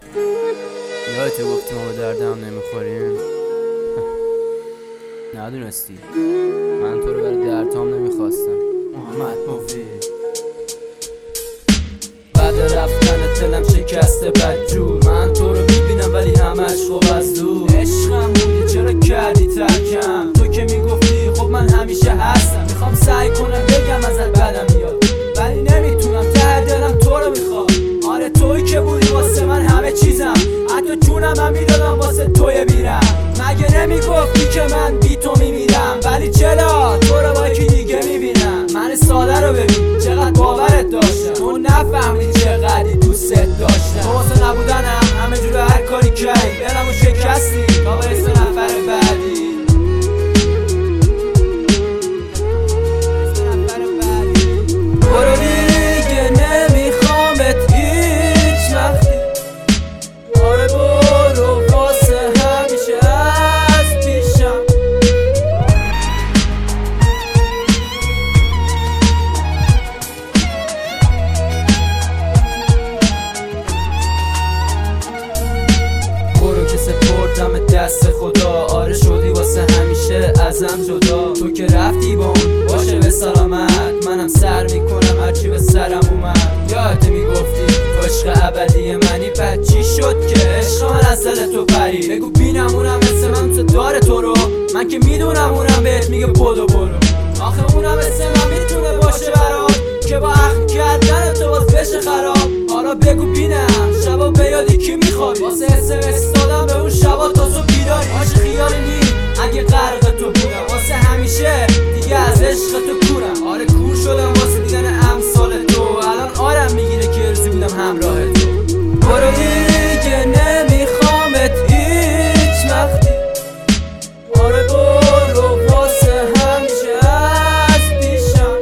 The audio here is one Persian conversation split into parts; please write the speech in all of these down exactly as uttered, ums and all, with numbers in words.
یادت گفتی ما به دردم نمیخوریم؟ ندونستی من تو رو برای دردام نمیخواستم. محمد مفید. بعد رفتن دلم شکسته بدجور، من تو رو میبینم ولی همش خوب از دور. عشقم بودی چرا کردی ترکم؟ تو که میگفتی خب من همیشه هستم. میخوام سعی کنم بگم ازت بدم میاد ولی نمیتونم، ته دلم تو رو میخوام. آره تویی که بودی واسه من همه چیزم، حتی جونم هم میدادم واسه توی میرم. مگه نمیگفتی که من بی تو میمیرم؟ ولی چرا تو رو با یکی دیگه میبینم؟ من ساده رو ببین چقدر باورت داشتم، تو نفهمیدی چقدری دوستت داشتم. واسه نبودنم همه جور هر کاری کردی، دلمو شکستی تا برسه نفر بعدی. برو دیگه نمیخوامت هیچ وقتی. آره برو واسه همیشه از پیشم. برو که سپردم دست خدا، آره شدی واسه همیشه ازم جدا. تو که رفتی با اون باشه به سلامت، منم سر میکنم هرچی به سرم اومد. یادت میگفتی تو عشق ابدی منی، بعد چی شد که عشق من از دل تو پری؟ بگو بینم اونم مثل من مثل داره تو رو، من که میدونم اونم بهت میگه بدو برو. آخه اونم مثل من میتونه باشه برات که با عقل کردن تو باز بشه خراب. حالا بگو بینم شبا به یادی کی میخوابی؟ واسه اسمس دادم به اون شبا تا تو بیداری. عاشق خیالی نی اگه غرق تو بودم واسه همیشه دیگه از عشق تو کورم. آره کور شدم واسه دیدن امثال تو، الان آرم میگیره که ارزی بودم همراه تو. برو دیگه نمیخوامت هیچ وقتی. آره برو واسه همیشه از پیشم.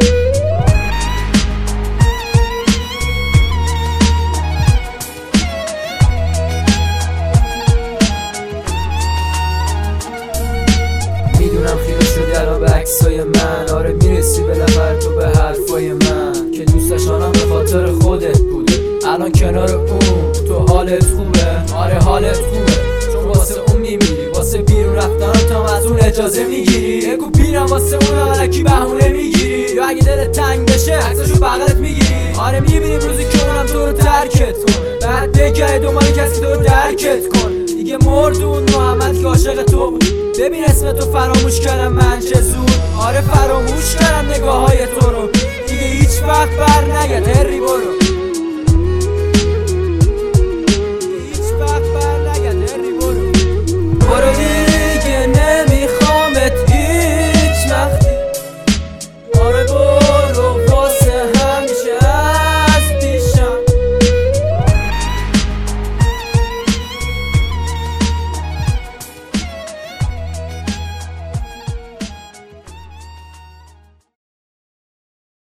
میدونم خیره شدی الان به عکسای من، آره میرسی بالاخره تو به حرفای من که دوست داشتنم به خاطر خودت بوده. الان کنار اون تو حالت خوبه؟ آره حالت خوبه چون واسه اون میمیری، واسه بیرون رفتن تا از اون اجازه میگیری. بگو بیرم واسه اون الکی بهونه میگیری، یا اگه دلت تنگ بشه عکساشو بغلت میگیری. آره میبینیم روزی که اونم تو رو ترکت کنه، بعد بگه دنبال کسی که تو رو درکت کنه. دیگه مرد اون محمد که عاشق تو بود. ببین اسم تو فراموش کردم من چه زود. آره فراموش کردم نگاه های تو رو، دیگه هیچ وقت بر نگرد هری برو.